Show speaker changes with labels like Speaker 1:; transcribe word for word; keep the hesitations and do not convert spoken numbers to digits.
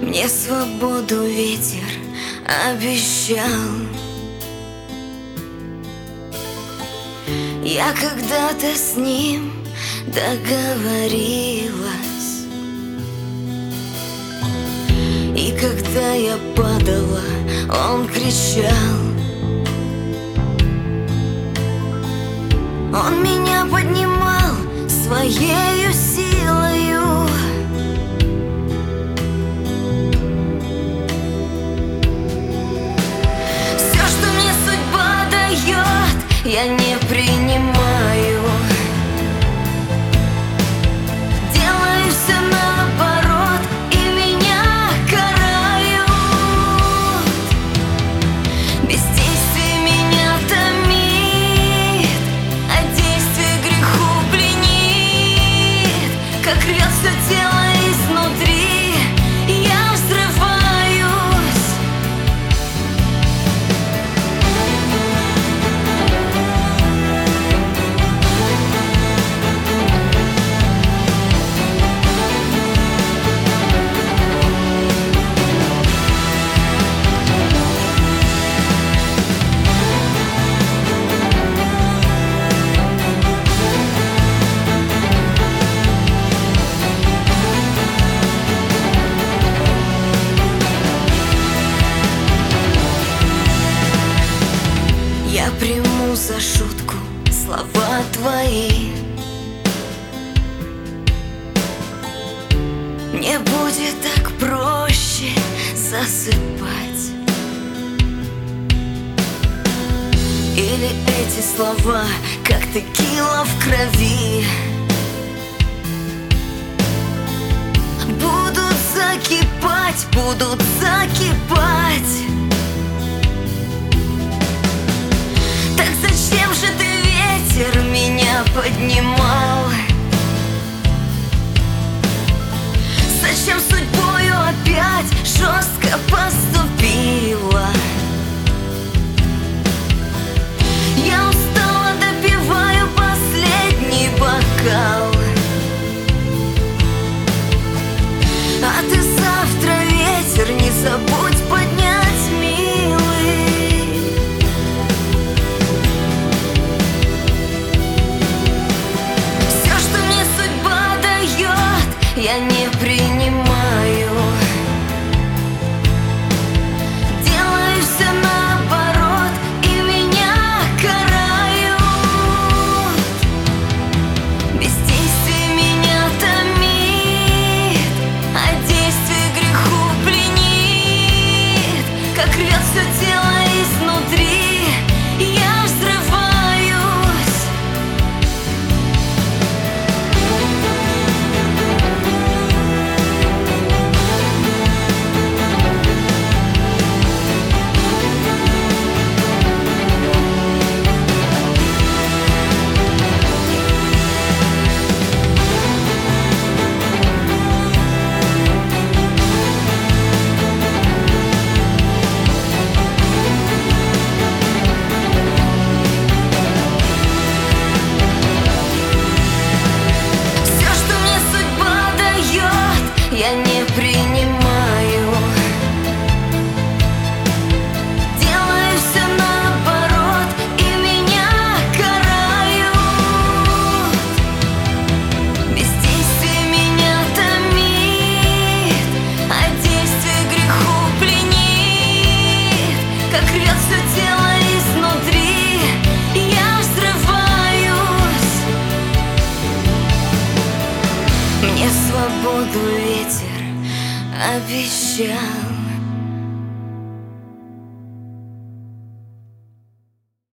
Speaker 1: Мне свободу ветер обещал. Я когда-то с ним договорилась, и когда я падала, он кричал. Он меня поднимал своею силою. Все, что мне судьба дает, я не принимаю. Делаю все наоборот, и меня карают. Бездействие меня томит, а действие греху пленит. Как рвет все тело изнутри, я взрываюсь. Я приму за шутку слова твои. Мне будет так проще засыпать. Или эти слова, как текила в крови, будут закипать, будут закипать. Так зачем же ты, ветер, меня поднимал? Зачем судьбою опять жестко поступила? Я устала, допиваю последний бокал. А ты завтра, ветер, не забудь поднять, милый. Все, что мне судьба дает, я не принимаю. Делаю все наоборот, и меня карают. Бездействие меня томит, а действие греху пленит. Как рвет все тело изнутри, я взрываюсь. Все, что мне судьба дает, я не принимаю. Делаю все наоборот, и меня карают. Бездействие меня томит, а действие греху пленит. Как рвет все тело изнутри, я взрываюсь. Мне свободу ветер обещал.